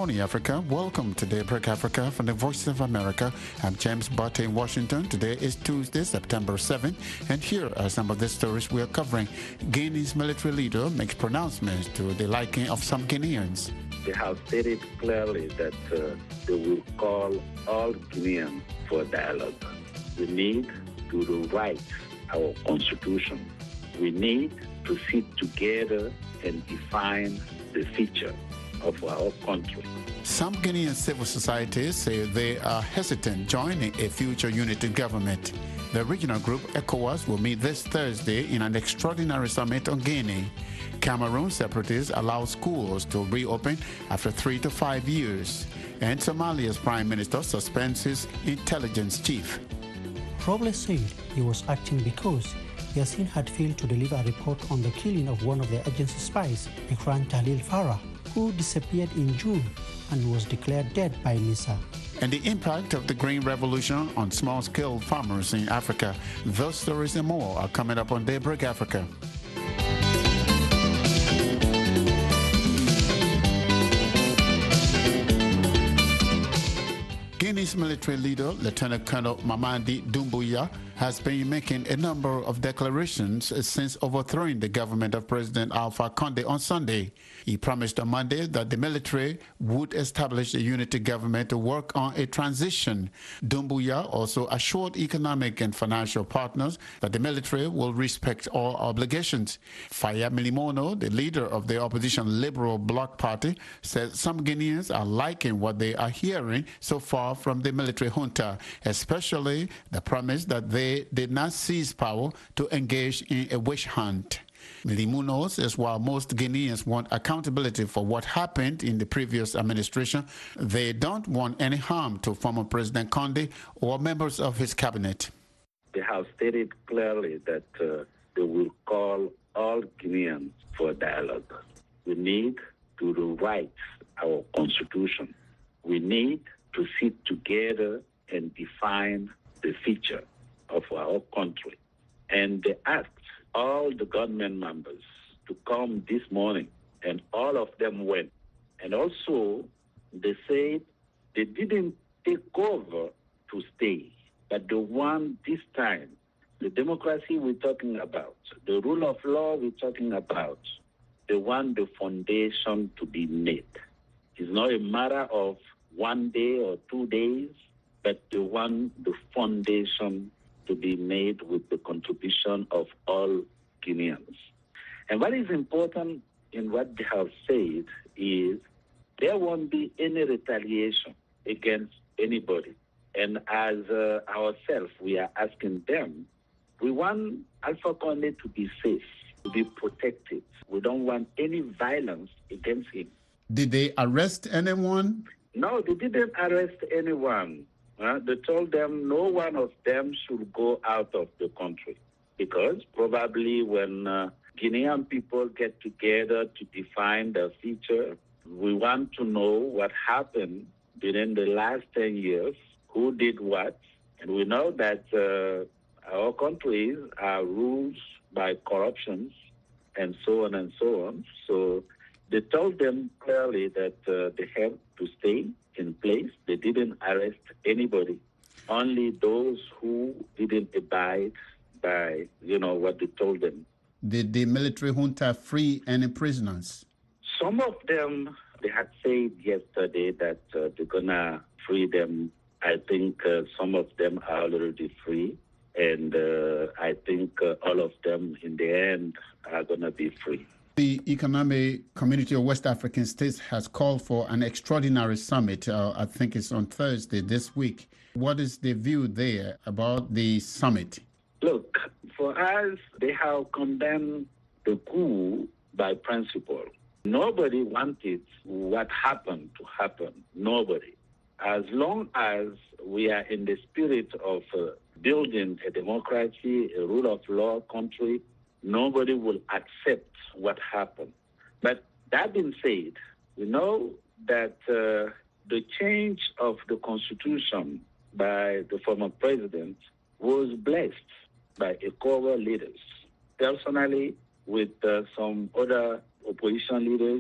morning, Africa. Welcome to Daybreak Africa from the Voice of America. I'm James Butte in Washington. Today is Tuesday, September 7th, and here are some of the stories we are covering. Guinea's military leader makes pronouncements to the liking of some Guineans. They have stated clearly that they will call all Guineans for dialogue. We need to rewrite our constitution. We need to sit together and define the future of our country. Some Guinean civil societies say they are hesitant joining a future unity government. The regional group ECOWAS will meet this Thursday in an extraordinary summit on Guinea. Cameroon separatists allow schools to reopen after 3 to 5 years. And Somalia's prime minister suspends his intelligence chief. Robles said he was acting because Yassin had failed to deliver a report on the killing of one of the agency spies, Ikran Talil Farah, who disappeared in June and was declared dead by NISA. And the impact of the Green Revolution on small-scale farmers in Africa. Those stories and more are coming up on Daybreak Africa. Guinea's military leader, Lieutenant Colonel Mamadi Doumbouya, has been making a number of declarations since overthrowing the government of President Alpha Conde on Sunday. He promised on Monday that the military would establish a unity government to work on a transition. Doumbouya also assured economic and financial partners that the military will respect all obligations. Faya Milimono, the leader of the opposition Liberal Bloc Party, said some Guineans are liking what they are hearing so far from the military junta, especially the promise that they did not seize power to engage in a witch hunt. Milimono says while most Guineans want accountability for what happened in the previous administration, they don't want any harm to former President Conde or members of his cabinet. They have stated clearly that they will call all Guineans for dialogue. We need to rewrite our constitution. We need to sit together and define the future of our country. And they asked all the government members to come this morning, and all of them went. And also, they said they didn't take over to stay, but they want this time the democracy we're talking about, the rule of law we're talking about, they want the foundation to be made. It's not a matter of 1 day or 2 days, but they want the foundation to be made with the contribution of all Guineans. And what is important in what they have said is there won't be any retaliation against anybody. And as ourselves, we are asking them, we want Alpha Conde to be safe, to be protected. We don't want any violence against him. Did they arrest anyone? No, they didn't arrest anyone. They told them no one of them should go out of the country because probably when Guinean people get together to define the future, we want to know what happened during the last 10 years, who did what. And we know that our countries are ruled by corruptions and so on and so on. So they told them clearly that they have to stay in place. They didn't arrest anybody, only those who didn't abide by, what they told them. Did the military junta free any prisoners? Some of them, they had said yesterday that they're going to free them. I think some of them are already free, and I think all of them in the end are going to be free. The Economic Community of West African States has called for an extraordinary summit. I think it's on Thursday this week. What is the view there about the summit? Look, for us, they have condemned the coup by principle. Nobody wanted what happened to happen. Nobody. As long as we are in the spirit of building a democracy, a rule of law country, nobody will accept what happened. But that being said, we know that the change of the constitution by the former president was blessed by ECOWAS leaders. Personally, with some other opposition leaders,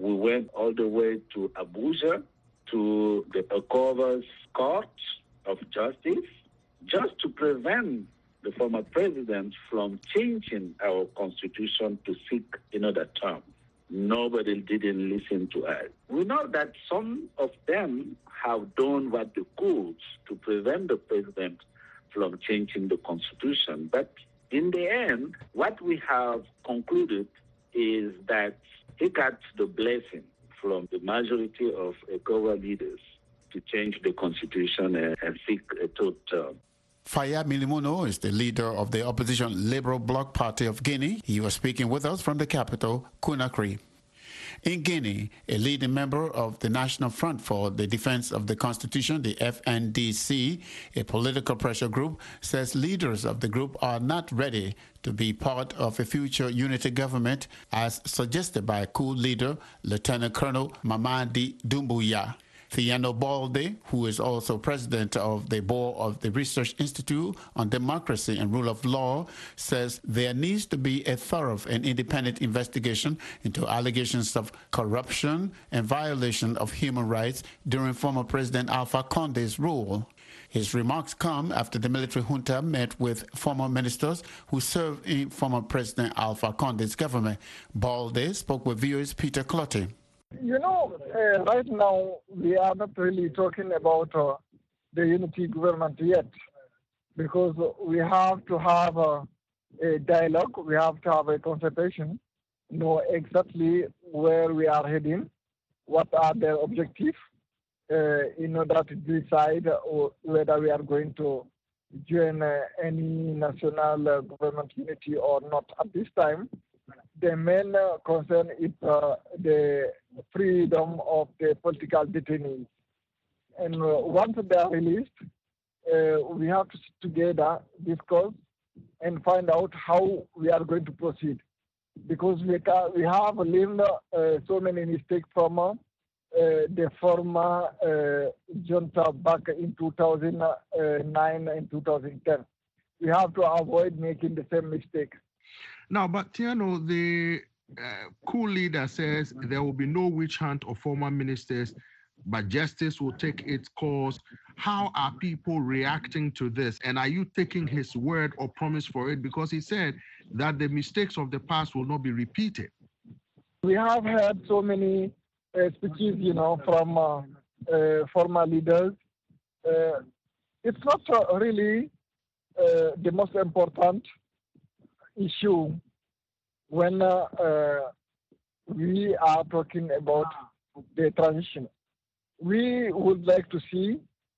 We went all the way to Abuja, to the ECOWAS Court of Justice, just to prevent the former president from changing our constitution to seek another term. Nobody didn't listen to us. We know that some of them have done what they could to prevent the president from changing the constitution. But in the end, what we have concluded is that he got the blessing from the majority of ECOWAS leaders to change the constitution and seek a third term. Faya Milimono is the leader of the opposition Liberal Bloc Party of Guinea. He was speaking with us from the capital, Conakry. In Guinea, a leading member of the National Front for the Defense of the Constitution, the FNDC, a political pressure group, says leaders of the group are not ready to be part of a future unity government as suggested by coup leader Lieutenant Colonel Mamadi Doumbouya. Thiano Balde, who is also president of the board of the Research Institute on Democracy and Rule of Law, says there needs to be a thorough and independent investigation into allegations of corruption and violation of human rights during former President Alpha Conde's rule. His remarks come after the military junta met with former ministers who served in former President Alpha Conde's government. Balde spoke with viewers Peter Clotty. You know, right now we are not really talking about the unity government yet, because we have to have a dialogue, we have to have a consultation, know exactly where we are heading, what are their objectives, in order to decide whether we are going to join any national government unity or not at this time. The main concern is the freedom of the political detainees. And once they are released, we have to sit together, discuss, and find out how we are going to proceed. Because we have learned so many mistakes from the former junta back in 2009 and 2010. We have to avoid making the same mistake. Now, but Thiano, the coup leader says there will be no witch hunt of former ministers, but justice will take its course. How are people reacting to this? And are you taking his word or promise for it? Because he said that the mistakes of the past will not be repeated. We have heard so many speeches, from former leaders. It's not really the most important issue when we are talking about the transition. We would like to see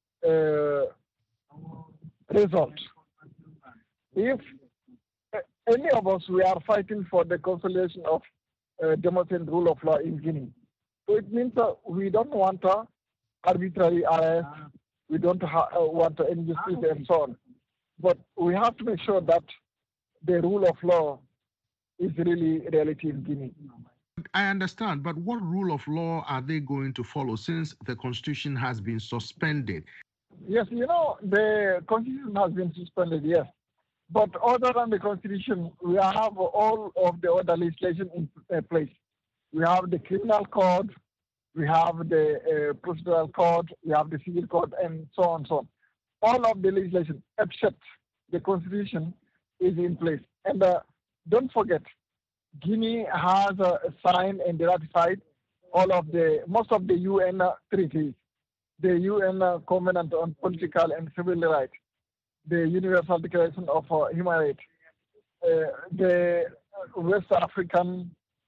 results. If any of us, we are fighting for the consolidation of democracy and rule of law in Guinea. So it means we don't want arbitrary arrest, we don't want injustice and so on. But we have to make sure that the rule of law is really reality in Guinea. I understand, but what rule of law are they going to follow since the constitution has been suspended? Yes, the constitution has been suspended, yes. But other than the constitution, we have all of the other legislation in place. We have the criminal code, we have the procedural code, we have the civil code, and so on, so on. All of the legislation, except the constitution, is in place. And don't forget, Guinea has signed and ratified most of the UN treaties, the UN Covenant on Political and Civil Rights, the Universal Declaration of Human Rights, the West African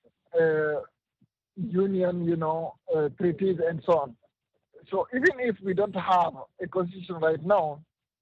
Union, treaties, and so on. So even if we don't have a constitution right now,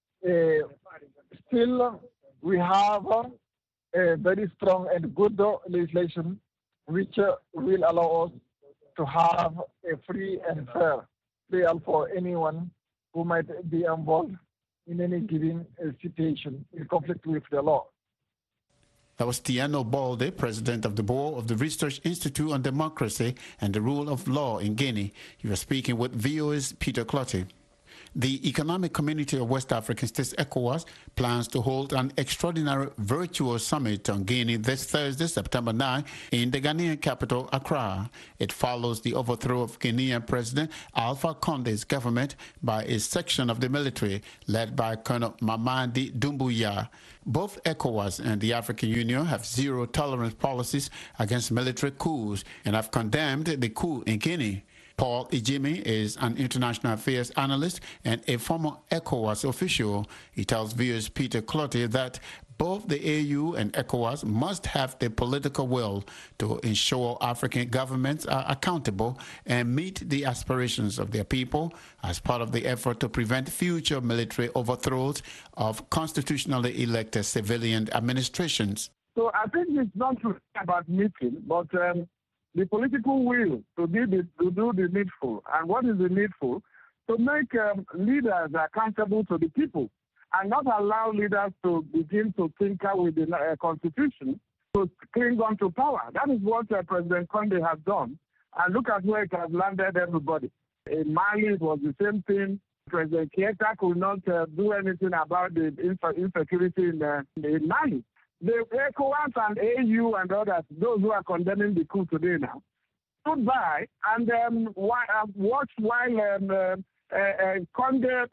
still we have a very strong and good legislation which will allow us to have a free and fair trial for anyone who might be involved in any given situation in conflict with the law. That was Thiano Balde, president of the board of the Research Institute on Democracy and the Rule of Law in Guinea. He was speaking with VOA's Peter Clotty. The Economic Community of West African States, ECOWAS, plans to hold an extraordinary virtual summit on Guinea this Thursday, September 9, in the Ghanaian capital, Accra. It follows the overthrow of Guinean President Alpha Conde's government by a section of the military led by Colonel Mamadi Doumbouya. Both ECOWAS and the African Union have zero-tolerance policies against military coups and have condemned the coup in Guinea. Paul Ijimi is an international affairs analyst and a former ECOWAS official. He tells viewers Peter Clottey that both the AU and ECOWAS must have the political will to ensure African governments are accountable and meet the aspirations of their people as part of the effort to prevent future military overthrows of constitutionally elected civilian administrations. So I think it's not about meeting, but the political will to do the needful. And what is the needful? To make leaders accountable to the people and not allow leaders to begin to tinker with the constitution to cling on to power. That is what President Conde has done. And look at where it has landed everybody. In Mali, it was the same thing. President Keita could not do anything about the insecurity in Mali. The ECOWAS and AU and others, those who are condemning the coup today now, stood by and watched while Conde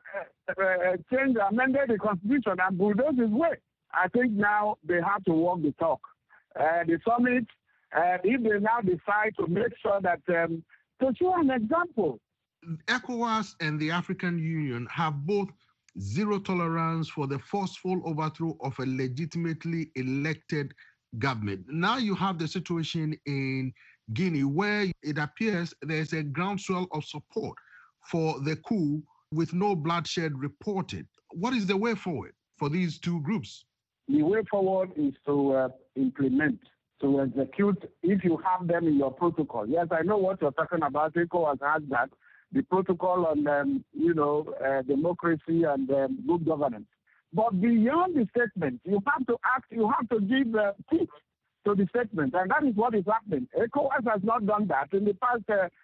amended the constitution and bulldozed his way. I think now they have to walk the talk. The summit, if they now decide to make sure that, to show an example. ECOWAS and the African Union have both zero tolerance for the forceful overthrow of a legitimately elected government. Now you have the situation in Guinea where it appears there's a groundswell of support for the coup with no bloodshed reported. What is the way forward for these two groups? The way forward is to implement, to execute if you have them in your protocol. Yes, I know what you're talking about. ECOWAS has that. The protocol on, democracy and good governance. But beyond the statement, you have to act, you have to give teeth to the statement, and that is what is happening. ECOWAS has not done that in the past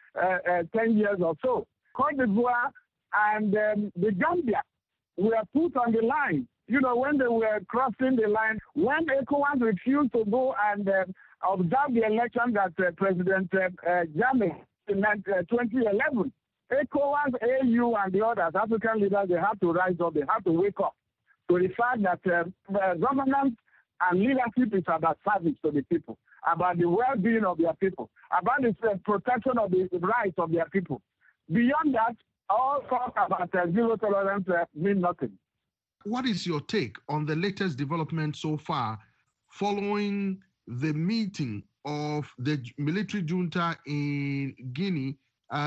10 years or so. Côte d'Ivoire and the Gambia were put on the line. You know, when they were crossing the line, when ECOWAS refused to go and observe the election that President Jammeh in 2011, ECOWAS, AU, and the others, African leaders, they have to rise up, they have to wake up to the fact that governance and leadership is about service to the people, about the well-being of their people, about the protection of the rights of their people. Beyond that, all talk about zero tolerance mean nothing. What is your take on the latest development so far following the meeting of the military junta in Guinea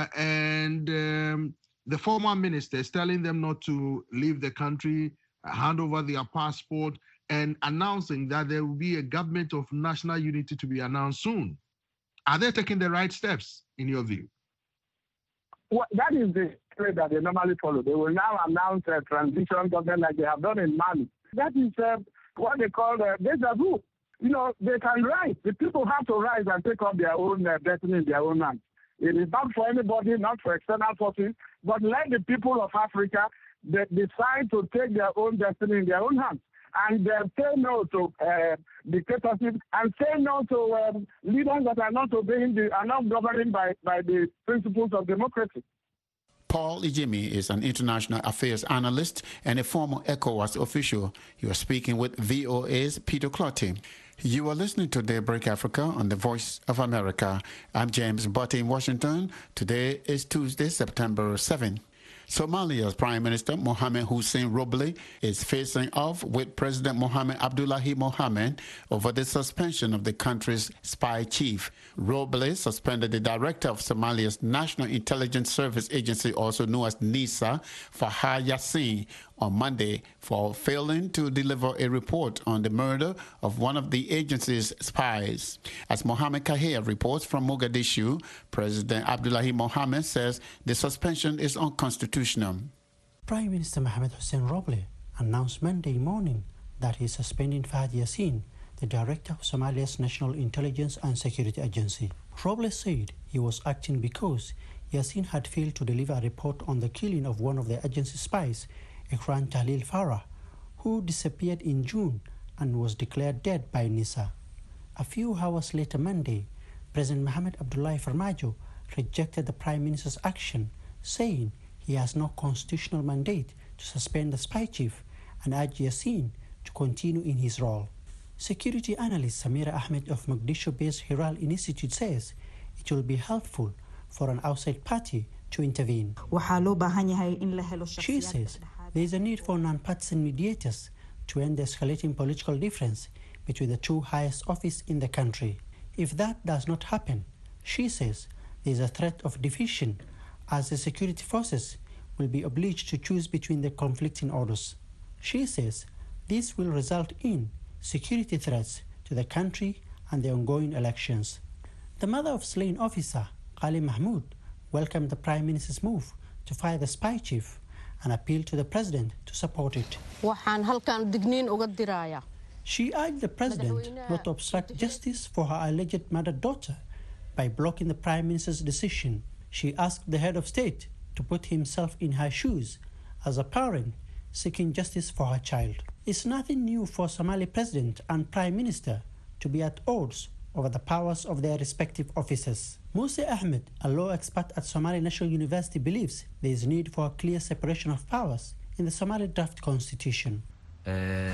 and the former ministers telling them not to leave the country, hand over their passport, and announcing that there will be a government of national unity to be announced soon? Are they taking the right steps, in your view? Well, that is the way that they normally follow. They will now announce a transition government like they have done in Mali. That is what they call déjà vu. You know, they can rise. The people have to rise and take up their own destiny in their own hands. It is not for anybody, not for external forces, but let the people of Africa decide to take their own destiny in their own hands and say no to dictatorship and say no to leaders that are not governed by the principles of democracy. Paul Ijimi is an international affairs analyst and a former ECOWAS official. You are speaking with VOA's Peter Clottey. You are listening to Daybreak Africa on the Voice of America. I'm James Butte in Washington. Today is Tuesday, September 7. Somalia's Prime Minister Mohamed Hussein Roble is facing off with President Mohamed Abdullahi Mohamed over the suspension of the country's spy chief. Roble suspended the director of Somalia's National Intelligence Service Agency, also known as NISA, Fahad Yassin, on Monday for failing to deliver a report on the murder of one of the agency's spies. As Mohamed Kahir reports from Mogadishu, President Abdullahi Mohamed says the suspension is unconstitutional. Prime Minister Mohamed Hussein Roble announced Monday morning that he is suspending Fahad Yassin, the director of Somalia's National Intelligence and Security Agency. Roble said he was acting because Yassin had failed to deliver a report on the killing of one of the agency spies, Ikran Tahlil Farah, who disappeared in June and was declared dead by NISA. A few hours later Monday, President Mohamed Abdullahi Farmajo rejected the Prime Minister's action, saying he has no constitutional mandate to suspend the spy chief and urged Yassin to continue in his role. Security analyst Samira Ahmed of Mogadishu-based Hiral Institute says it will be helpful for an outside party to intervene. She says there is a need for non-partisan mediators to end the escalating political difference between the two highest offices in the country. If that does not happen, she says there is a threat of division as the security forces will be obliged to choose between the conflicting orders. She says this will result in security threats to the country and the ongoing elections. The mother of slain officer, Qali Mahmoud, welcomed the Prime Minister's move to fire the spy chief and appealed to the President to support it. She urged the President not to obstruct justice for her alleged murdered daughter by blocking the Prime Minister's decision. She asked the head of state to put himself in her shoes as a parent seeking justice for her child. It's nothing new for Somali President and Prime Minister to be at odds over the powers of their respective offices. Musa Ahmed, a law expert at Somali National University, believes there is need for a clear separation of powers in the Somali draft constitution. He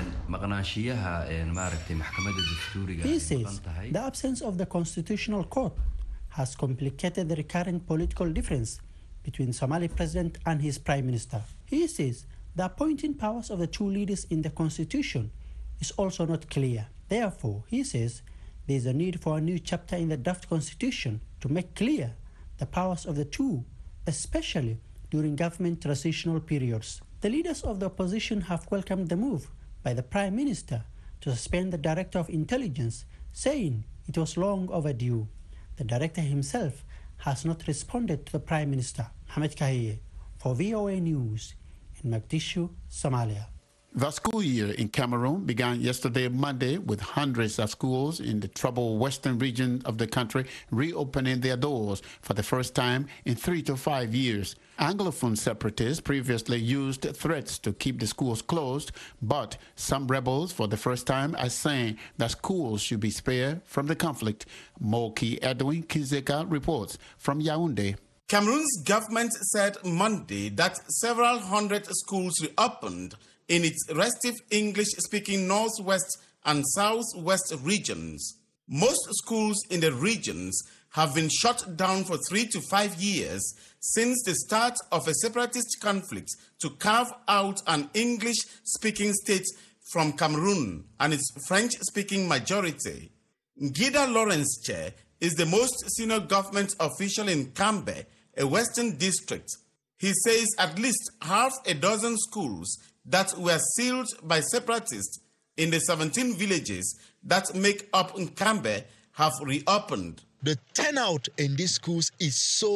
says the absence of the constitutional court has complicated the recurrent political difference between Somali president and his prime minister. He says the appointing powers of the two leaders in the constitution is also not clear. Therefore, he says there is a need for a new chapter in the draft constitution to make clear the powers of the two, especially during government transitional periods. The leaders of the opposition have welcomed the move by the Prime Minister to suspend the Director of Intelligence, saying it was long overdue. The Director himself has not responded to the Prime Minister. Mohamed Kahiye for VOA News in Mogadishu, Somalia. The school year in Cameroon began yesterday, Monday, with hundreds of schools in the troubled western region of the country reopening their doors for the first time in 3 to 5 years. Anglophone separatists previously used threats to keep the schools closed, but some rebels for the first time are saying that schools should be spared from the conflict. Moki Edwin Kizeka reports from Yaoundé. Cameroon's government said Monday that several hundred schools reopened in its restive English-speaking northwest and southwest regions. Most schools in the regions have been shut down for 3 to 5 years since the start of a separatist conflict to carve out an English-speaking state from Cameroon and its French-speaking majority. Ngida Lawrence Che is the most senior government official in Kambe, a western district. He says at least half a dozen schools that were sealed by separatists in the 17 villages that make up Nkambe have reopened. The turnout in these schools is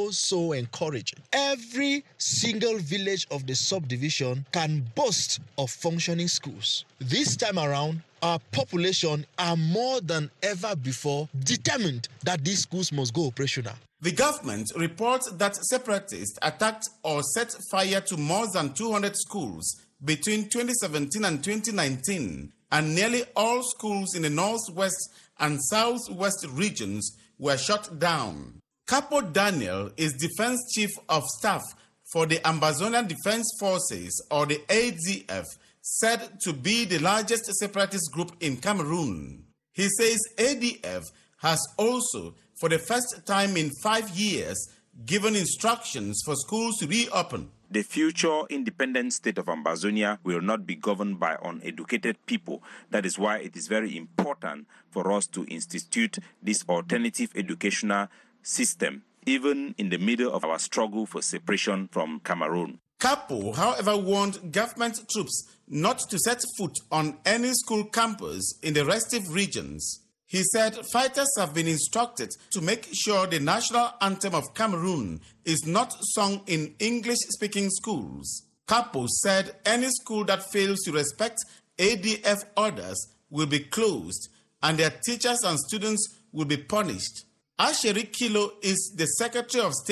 so encouraging. Every single village of the subdivision can boast of functioning schools. This time around, our population are more than ever before determined that these schools must go operational. The government reports that separatists attacked or set fire to more than 200 schools between 2017 and 2019, and nearly all schools in the northwest and southwest regions were shut down. Capo Daniel is Defense Chief of Staff for the Ambazonian Defense Forces, or the ADF, said to be the largest separatist group in Cameroon. He says ADF has also, for the first time in 5 years, given instructions for schools to reopen. The future independent state of Ambazonia will not be governed by uneducated people. That is why it is very important for us to institute this alternative educational system, even in the middle of our struggle for separation from Cameroon. Capo, however, warned government troops not to set foot on any school campus in the restive regions. He said fighters have been instructed to make sure the national anthem of Cameroon is not sung in English-speaking schools. Capo said any school that fails to respect ADF orders will be closed and their teachers and students will be punished. Asheri Kilo is the Secretary of State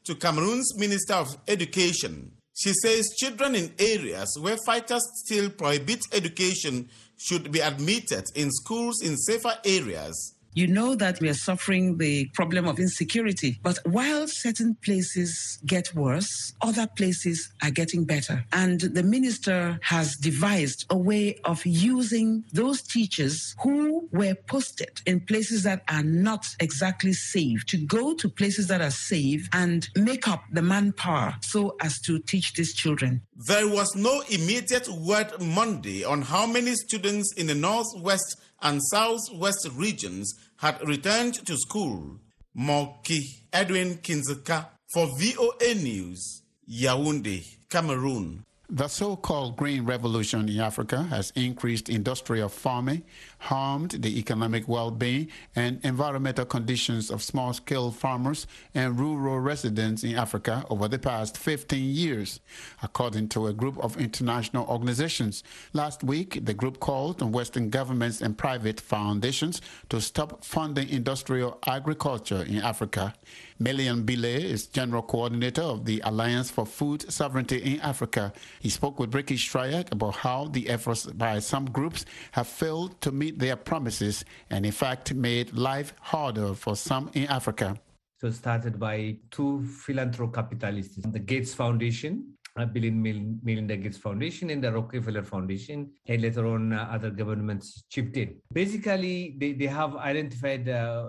to Cameroon's Minister of Education. She says children in areas where fighters still prohibit education should be admitted in schools in safer areas. You know that we are suffering the problem of insecurity, but while certain places get worse, other places are getting better. And the minister has devised a way of using those teachers who were posted in places that are not exactly safe to go to places that are safe and make up the manpower so as to teach these children. There was no immediate word Monday on how many students in the northwest and southwest regions had returned to school. Moki Edwin Kinzeka for VOA News, Yaoundé, Cameroon. The so-called Green Revolution in Africa has increased industrial farming, harmed the economic well-being and environmental conditions of small-scale farmers and rural residents in Africa over the past 15 years, according to a group of international organizations. Last week, the group called on Western governments and private foundations to stop funding industrial agriculture in Africa. Melian Bile is General Coordinator of the Alliance for Food Sovereignty in Africa. He spoke with Ricky Stryak about how the efforts by some groups have failed to meet their promises and in fact made life harder for some in Africa. So started by two philanthrocapitalists, the Gates Foundation, Bill and Melinda Gates Foundation and the Rockefeller Foundation, and later on other governments chipped in. Basically, they have identified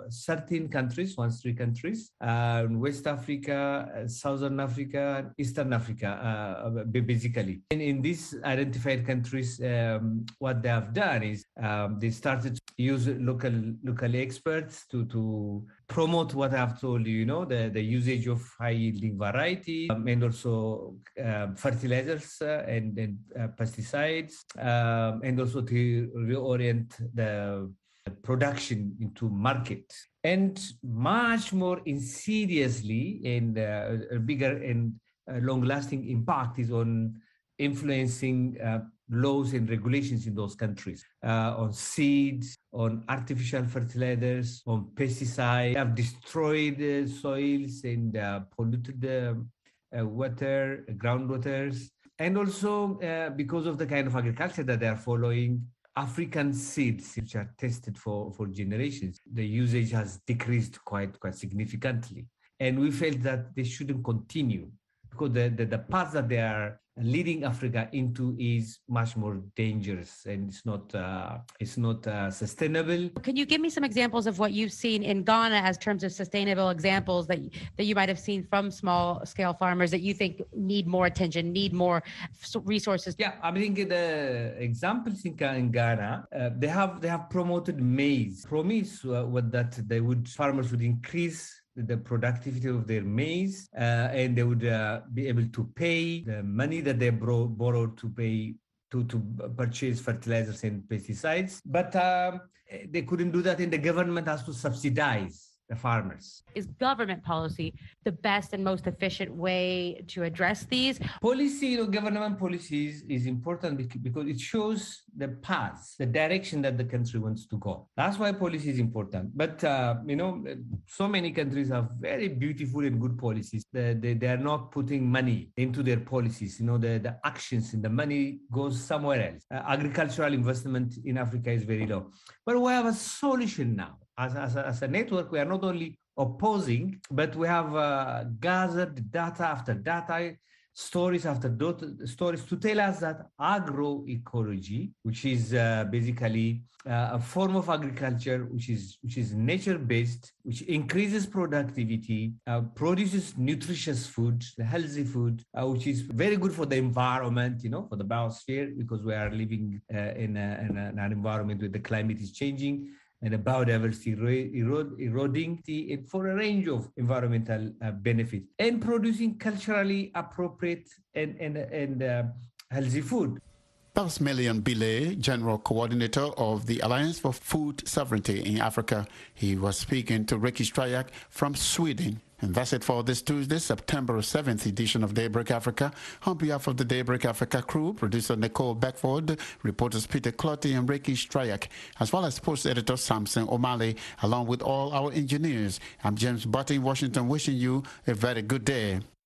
13 countries, 13 countries, West Africa, Southern Africa, Eastern Africa, basically. And in these identified countries, what they have done is they started to use local experts to promote what I have told you, the usage of high-yielding variety and also fertilizers and pesticides, and also to reorient the production into market. And much more insidiously and a bigger and long-lasting impact is on influencing laws and regulations in those countries on seeds, on artificial fertilizers, on pesticides. They have destroyed soils and polluted water, groundwaters, and also because of the kind of agriculture that they are following, African seeds, which are tested for generations, the usage has decreased quite significantly. And we felt that they shouldn't continue because the path that they are leading Africa into is much more dangerous and it's not sustainable. Can you give me some examples of what you've seen in Ghana as terms of sustainable examples that you might have seen from small scale farmers that you think need more attention, need more resources? Yeah, I think the examples in Ghana, they have promoted maize. Promise was that farmers would increase the productivity of their maize, and they would be able to pay the money that they borrowed to pay to purchase fertilizers and pesticides. But they couldn't do that, and the government has to subsidize the farmers. Is government policy the best and most efficient way to address these? Policy, government policies is important because it shows the path, the direction that the country wants to go. That's why policy is important. But, so many countries have very beautiful and good policies. They are not putting money into their policies. The actions and the money goes somewhere else. Agricultural investment in Africa is very low. But we have a solution now. As a network, we are not only opposing, but we have gathered data after data, stories after stories to tell us that agroecology, which is basically a form of agriculture which is nature-based, which increases productivity, produces nutritious food, healthy food, which is very good for the environment, for the biosphere, because we are living in an environment where the climate is changing and the biodiversity eroding for a range of environmental benefits, and producing culturally appropriate and healthy food. That was Melian Bile, General Coordinator of the Alliance for Food Sovereignty in Africa. He was speaking to Ricky Stryak from Sweden. And that's it for this Tuesday, September 7th edition of Daybreak Africa. On behalf of the Daybreak Africa crew, producer Nicole Beckford, reporters Peter Clotty and Ricky Strayak, as well as sports editor Samson O'Malley, along with all our engineers, I'm James Butt in Washington, wishing you a very good day.